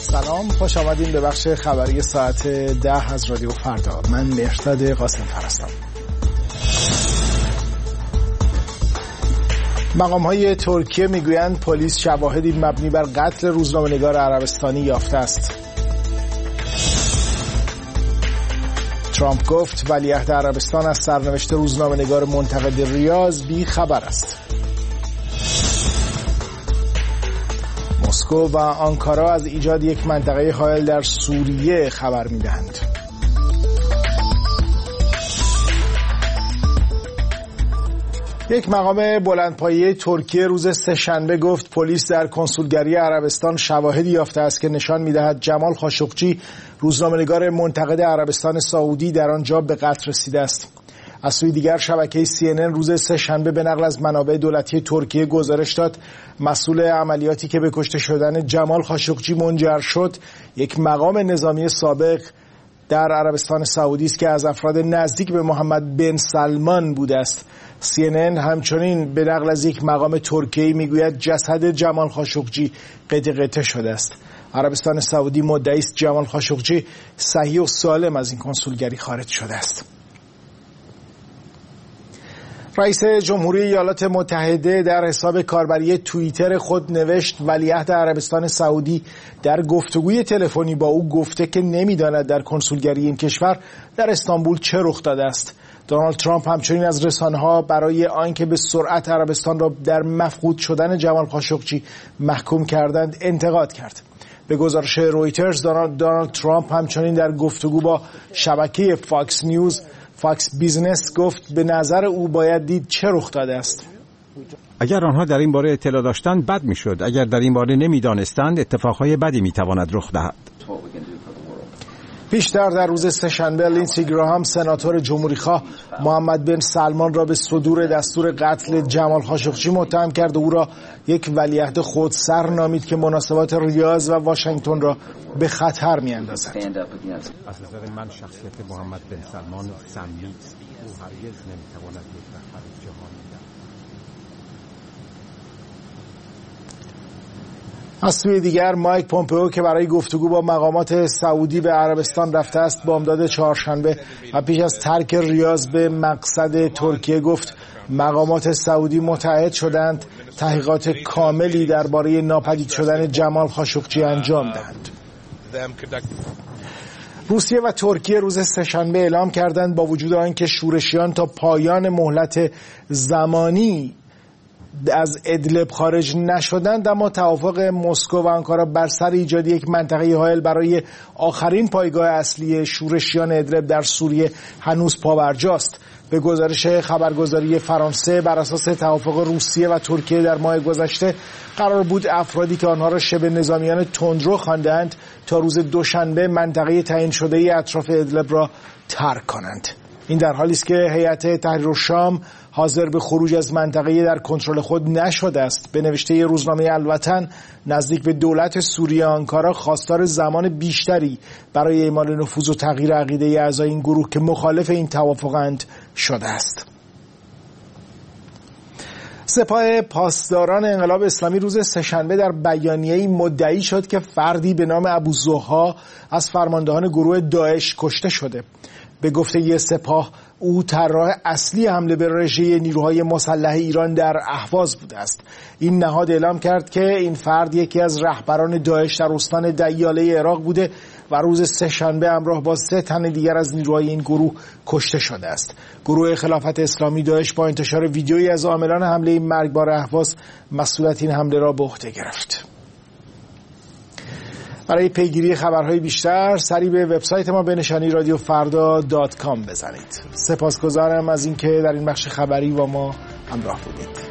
سلام، خوش آمدین به بخش خبری ساعت 10 از رادیو فردا. من مهرداد قاسم هستم. مقام‌های ترکیه میگویند پلیس شواهدی مبنی بر قتل روزنامه‌نگار عربستانی یافته است. ترامپ گفت ولیعهد عربستان از سرنوشت روزنامه‌نگار منتقد ریاض بی خبر است. مسکو و آنکارا از ایجاد یک منطقه حائل در سوریه خبر می‌دهند. یک مقام بلندپایه ترکیه روز سه‌شنبه گفت پلیس در کنسولگری عربستان شواهدی یافته است که نشان می‌دهد جمال خاشقچی روزنامه‌نگار منتقد عربستان سعودی در آنجا به قتل رسیده است. از سوی دیگر شبکه CNN روز سه‌شنبه به نقل از منابع دولتی ترکیه گزارش داد مسئول عملیاتی که به کشته شدن جمال خاشقچی منجر شد یک مقام نظامی سابق در عربستان سعودی است که از افراد نزدیک به محمد بن سلمان بوده است. CNN همچنین به نقل از یک مقام ترکیه‌ای میگوید جسد جمال خاشقچی قطع شده است. عربستان سعودی مدعی است جمال خاشقچی صحیح و سالم از این کنسولگری خارج شده است. رئیس جمهوری ایالات متحده در حساب کاربری توییتر خود نوشت ولیعهد عربستان سعودی در گفتگوی تلفنی با او گفته که نمی‌داند در کنسولگری این کشور در استانبول چه رخ داده است. دونالد ترامپ همچنین از رسانه‌ها برای آنکه به سرعت عربستان را در مفقود شدن جمال خاشقچی محکوم کردند انتقاد کرد. به گزارش رویترز دونالد ترامپ همچنین در گفتگو با شبکه فاکس بیزنس گفت به نظر او باید دید چه رخ داده است. اگر آنها در این باره اطلاع داشتند بد میشد، اگر در این باره نمیدانستند اتفاقهای بدی میتواند رخ دهد. پیشتر در روز سه‌شنبه لینسی گراهام سناتور جمهوری‌خواه محمد بن سلمان را به صدور دستور قتل جمال خاشقچی متهم کرد و او را یک ولیعهد خودسر نامید که مناسبات ریاض و واشنگتن را به خطر می‌اندازد. از نظر من شخصیت محمد بن سلمان سمی است. او هرگز نمی‌تواند یک رهبر جهانی باشد. از سوی دیگر مایک پومپئو که برای گفتگو با مقامات سعودی به عربستان رفته است بامداد چهارشنبه و پیش از ترک ریاض به مقصد ترکیه گفت مقامات سعودی متعهد شدند تحقیقات کاملی درباره ناپدید شدن جمال خاشقچی انجام دهند. روسیه و ترکیه روز سه‌شنبه اعلام کردند با وجود آنکه شورشیان تا پایان مهلت زمانی از ادلب خارج نشدند، اما توافق مسکو و آنکارا بر سر ایجاد یک منطقه حائل برای آخرین پایگاه اصلی شورشیان ادلب در سوریه هنوز پابرجاست. به گزارش خبرگزاری فرانسه بر اساس توافق روسیه و ترکیه در ماه گذشته قرار بود افرادی که آنها را شبه نظامیان تندرو خواندند تا روز دوشنبه منطقه تعیین شده اطراف ادلب را ترک کنند. این در حالی است که هیئت تحریر الشام حاضر به خروج از منطقه در کنترل خود نشده است. به نوشته روزنامه الوطن نزدیک به دولت سوریه آنکارا خواستار زمان بیشتری برای اعمال نفوذ و تغییر عقیده اعضای این گروه که مخالف این توافقند شده است. سپاه پاسداران انقلاب اسلامی روز سه‌شنبه در بیانیه‌ای مدعی شد که فردی به نام ابوالضحی از فرماندهان گروه داعش کشته شده. به گفته سپاه او طراح اصلی حمله به رژه نیروهای مسلح ایران در اهواز بوده است. این نهاد اعلام کرد که این فرد یکی از رهبران داعش در استان دیاله عراق بوده و روز سه‌شنبه همراه با 3 تن دیگر از نیروهای این گروه کشته شده است. گروه خلافت اسلامی داعش با انتشار ویدیویی از عاملان حمله مرگبار اهواز مسئولیت این حمله را به عهده گرفت. برای پیگیری خبرهای بیشتر سری به وبسایت ما به نشانی radioffarda.com بزنید. سپاسگزارم از اینکه در این بخش خبری با ما همراه بودید.